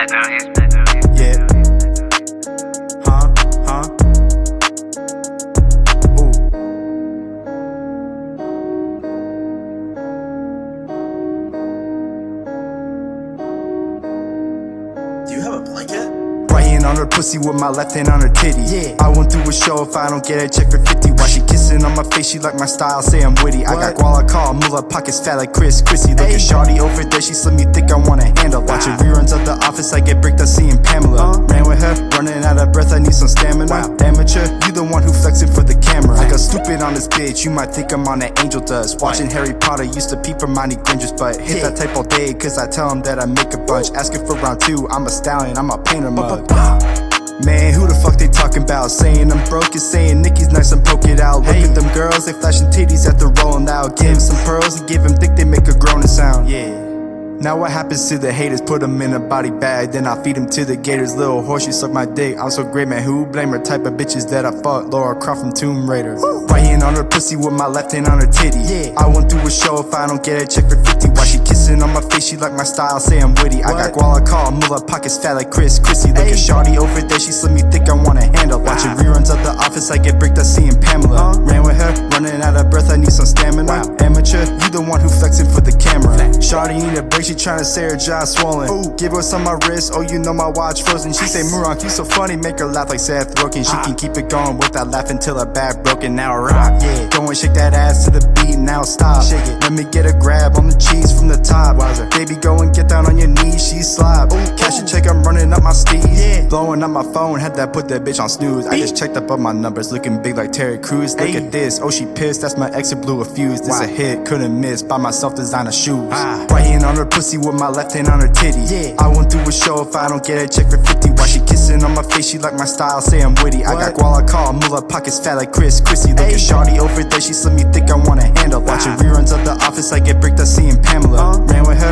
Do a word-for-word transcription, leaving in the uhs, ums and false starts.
Yeah. Huh? Huh? Ooh. Do you have a blanket? Right hand on her pussy with my left hand on her titty. Yeah. I won't do a show if I don't get a check for fifty. Why she kissing on my face? She like my style, say I'm witty. What? I got guala call, move her pockets fat like Chris Chrissy. Look at shawty over there, she slim me thick, I wanna handle. Watching reruns of The Office, I get bricked, I seeing Pamela. uh, Ran with her, running out of breath, I need some stamina. Wow. Amateur, you the one who flexing for the camera. I go stupid on this bitch, you might think I'm on an angel dust. Watching Harry Potter, used to peep Hermione Granger's butt. Hit yeah. that type all day, cause I tell him that I make a bunch. Asking for round two, I'm a stallion, I'm a painter mug. Man, who the fuck they talking about? Saying I'm broke and saying Nicki's nice and poke it out. Look hey. at them girls, they flashing titties after rolling out. Give them some pearls and give them thick, they make a groaning sound. Yeah. Now what happens to the haters? Put them in a body bag, then I feed them to the gators. Little horse, she suck my dick, I'm so great, man. Who blame her? Type of bitches that I fuck. Laura Croft from Tomb Raider. Woo. Right hand on her pussy with my left hand on her titty. Yeah. I won't do a show if I don't get a check for fifty. Why she kissing on my face? She like my style, say I'm witty. What? I got guala call, move her pockets fat like Chris Chrissy. Look at shawty over there, she slim me thick, I wanna handle. Watching ah. reruns of The Office, I get bricked, I seeing Pamela. uh. Ran with her, running out of breath, I need some stamina. Wow. Amateur, you the one who flexing for the camera. Shawty need a break, she tryna say her jaw swollen. Ooh. Give her some of my wrist, oh you know my watch frozen. She say Muronk, you so funny, make her laugh like Seth Rogen. She ah. can keep it going with that laugh until her back broken. Now rock, yeah. Go and shake that ass to the beat, now stop. Shake it. Let me get a grab on the cheese from the top. Wowzer. Baby, go and get down on your knees, she slop. Ooh. Cash a check, I'm running up my steez. Yeah. Blowing up my phone, had that put that bitch on snooze. I just checked up on my numbers, looking big like Terry Crews. Look Ay. at this, oh she pissed, that's my exit blew a fuse. This wow. a hit, couldn't miss, buy myself designer shoes. Ah. Right hand on her pussy with my left hand on her titty. Yeah. I won't do a show if I don't get a check for fifty. Why she kissing on my face? She like my style, say I'm witty. What? I got guala call, move her pockets fat like Chris Chrissy. Look Ay. at shawty over there, she slim me thick, I wanna handle. Watching ah. reruns of The Office, I get bricked, I seeing Pamela. uh. Ran with her,